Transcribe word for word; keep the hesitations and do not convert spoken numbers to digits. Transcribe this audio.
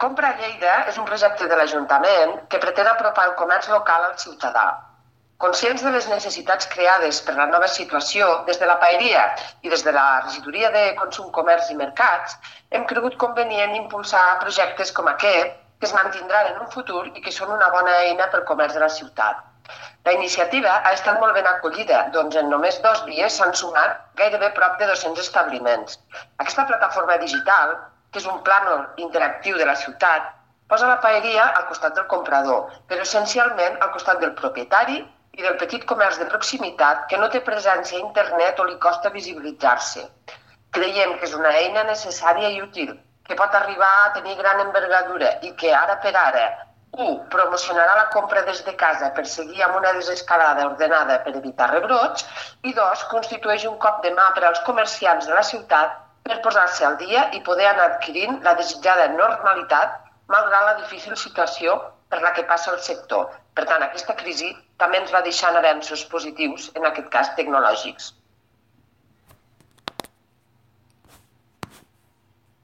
Compra Lleida és un projecte de l'Ajuntament que pretén apropar el comerç local al ciutadà. Conscients de les necessitats creades per la nova situació, des de la paeria i des de la Regidoria de Consum, Comerç i Mercats, hem cregut convenient impulsar projectes com aquest, que es mantindran en un futur i que són una bona eina pel comerç de la ciutat. La iniciativa ha estat molt ben acollida, doncs en només dos dies s'han sumat gairebé prop de dos-cents establiments. Aquesta plataforma digital, que és un plànol interactiu de la ciutat, posa la paeria al costat del comprador, però essencialment al costat del propietari i del petit comerç de proximitat que no té presència a internet o li costa visibilitzar-se. Creiem que és una eina necessària i útil, que pot arribar a tenir gran envergadura i que ara per ara, u, promocionarà la compra des de casa per seguir amb una desescalada ordenada per evitar rebrots, i dos, constitueix un cop de mà per als comerciants de la ciutat per posar-se al dia i poder anar adquirint la desitjada normalitat malgrat la difícil situació per la que passa el sector. Per tant, aquesta crisi també ens va deixant avenços positius, en aquest cas tecnològics.